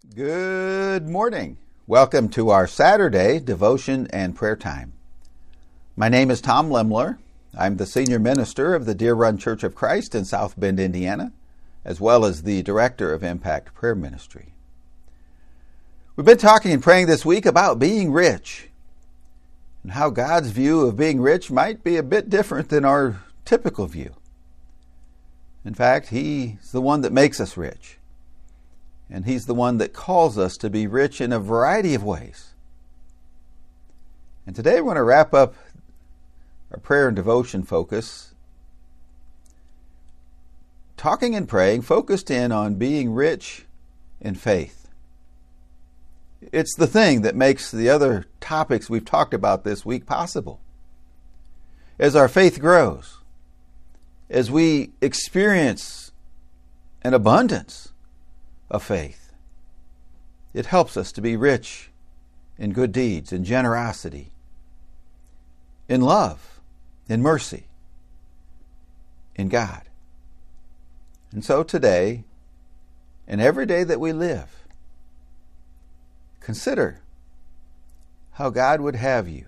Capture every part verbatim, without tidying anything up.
Good morning. Welcome to our Saturday devotion and prayer time. My name is Tom Lemler. I'm the senior minister of the Deer Run Church of Christ in South Bend, Indiana, as well as the director of Impact Prayer Ministry. We've been talking and praying this week about being rich and how God's view of being rich might be a bit different than our typical view. In fact, He's the one that makes us rich. And He's the one that calls us to be rich in a variety of ways. And today we want to wrap up our prayer and devotion focus, talking and praying, focused in on being rich in faith. It's the thing that makes the other topics we've talked about this week possible. As our faith grows, as we experience an abundance of faith, it helps us to be rich in good deeds, in generosity, in love, in mercy, in God. And so today, and every day that we live, consider how God would have you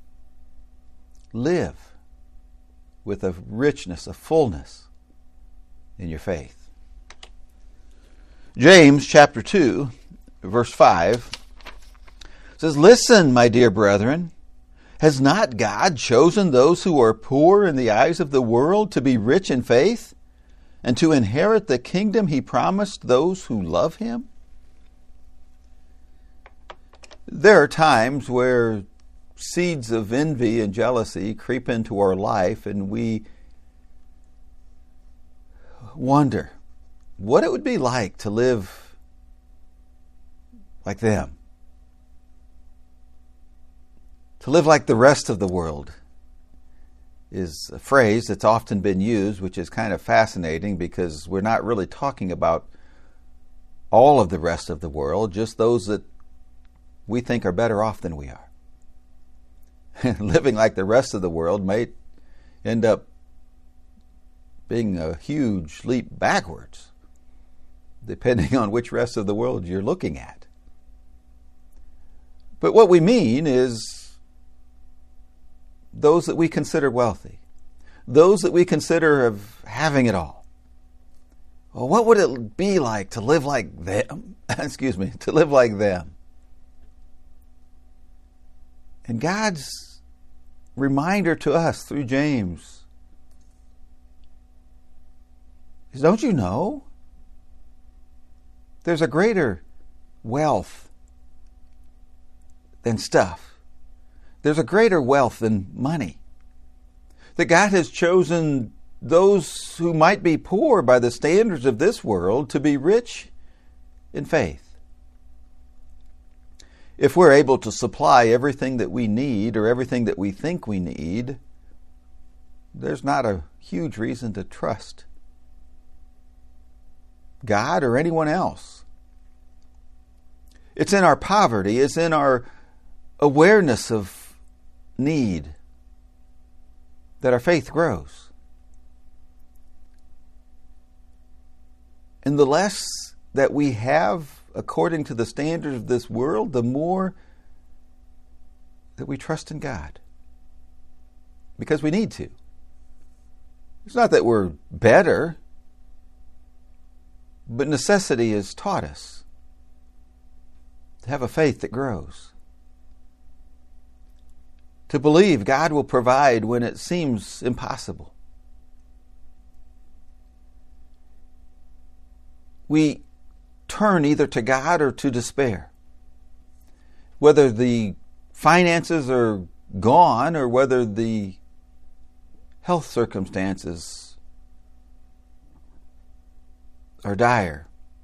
live with a richness, a fullness in your faith. James chapter two, verse five says, "Listen, my dear brethren, has not God chosen those who are poor in the eyes of the world to be rich in faith and to inherit the kingdom He promised those who love Him?" There are times where seeds of envy and jealousy creep into our life and we wonder what it would be like to live like them. To live like the rest of the world is a phrase that's often been used, which is kind of fascinating because we're not really talking about all of the rest of the world, just those that we think are better off than we are. Living like the rest of the world might end up being a huge leap backwards, depending on which rest of the world you're looking at. But what we mean is those that we consider wealthy, those that we consider of having it all. Well, what would it be like to live like them? Excuse me, to live like them. And God's reminder to us through James is, don't you know? There's a greater wealth than stuff. There's a greater wealth than money. That God has chosen those who might be poor by the standards of this world to be rich in faith. If we're able to supply everything that we need or everything that we think we need, there's not a huge reason to trust God or anyone else. It's in our poverty, it's in our awareness of need that our faith grows. And the less that we have according to the standards of this world, the more that we trust in God. Because we need to. It's not that we're better, but necessity has taught us to have a faith that grows. To believe God will provide when it seems impossible. We turn either to God or to despair. Whether the finances are gone or whether the health circumstances are dire,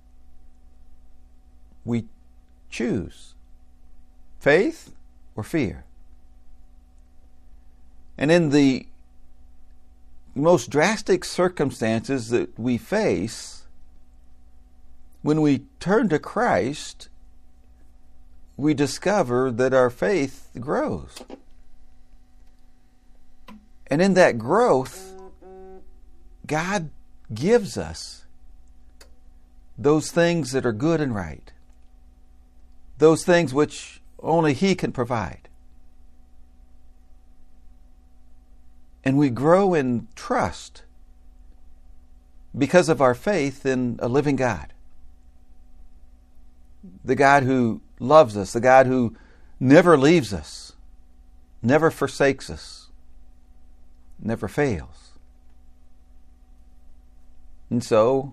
we choose faith or fear. And in the most drastic circumstances that we face, when we turn to Christ, we discover that our faith grows. And in that growth, God gives us those things that are good and right. those things which only He can provide. And we grow in trust because of our faith in a living God. The God who loves us, the God who never leaves us, never forsakes us, never fails. And so,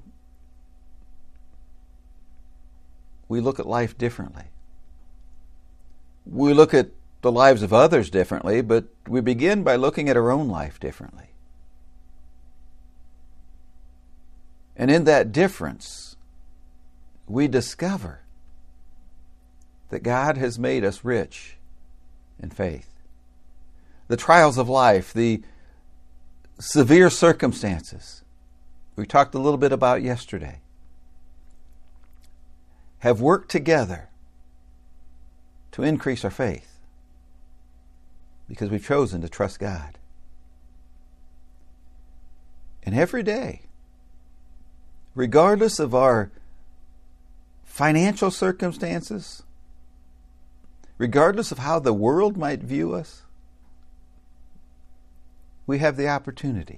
we look at life differently. We look at the lives of others differently, but we begin by looking at our own life differently. And in that difference, we discover that God has made us rich in faith. The trials of life, the severe circumstances we talked a little bit about yesterday, have worked together to increase our faith because we've chosen to trust God. And every day, regardless of our financial circumstances, regardless of how the world might view us, we have the opportunity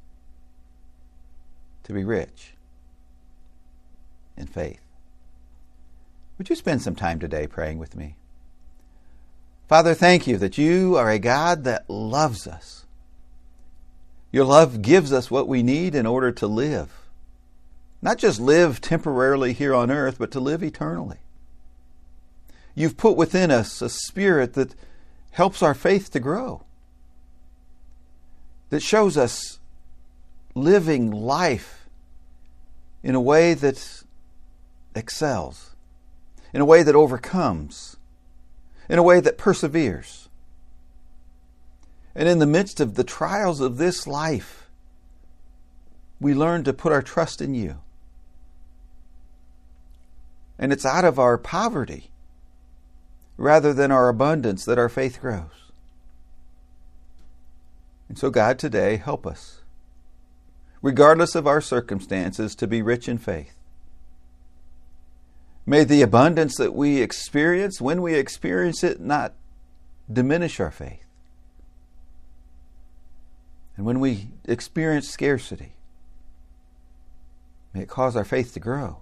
to be rich in faith. Would you spend some time today praying with me? Father, thank you that you are a God that loves us. Your love gives us what we need in order to live. Not just live temporarily here on earth, but to live eternally. You've put within us a spirit that helps our faith to grow, that shows us living life in a way that excels, in a way that overcomes, in a way that perseveres. And in the midst of the trials of this life, we learn to put our trust in you. And it's out of our poverty, rather than our abundance, that our faith grows. And so, God, today, help us, regardless of our circumstances, to be rich in faith. May the abundance that we experience, when we experience it, not diminish our faith. And when we experience scarcity, may it cause our faith to grow.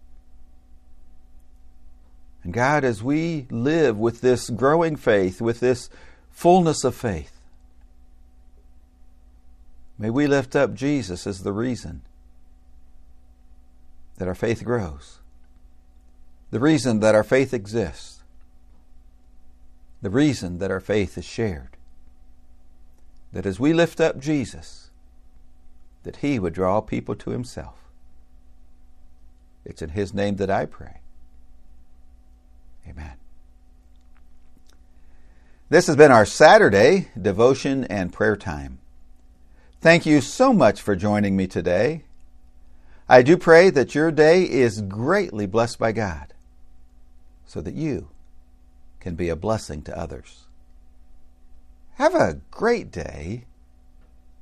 And God, as we live with this growing faith, with this fullness of faith, may we lift up Jesus as the reason that our faith grows, the reason that our faith exists, the reason that our faith is shared. That as we lift up Jesus, that He would draw people to Himself. It's in His name that I pray. Amen. This has been our Saturday devotion and prayer time. Thank you so much for joining me today. I do pray that your day is greatly blessed by God, so that you can be a blessing to others. Have a great day,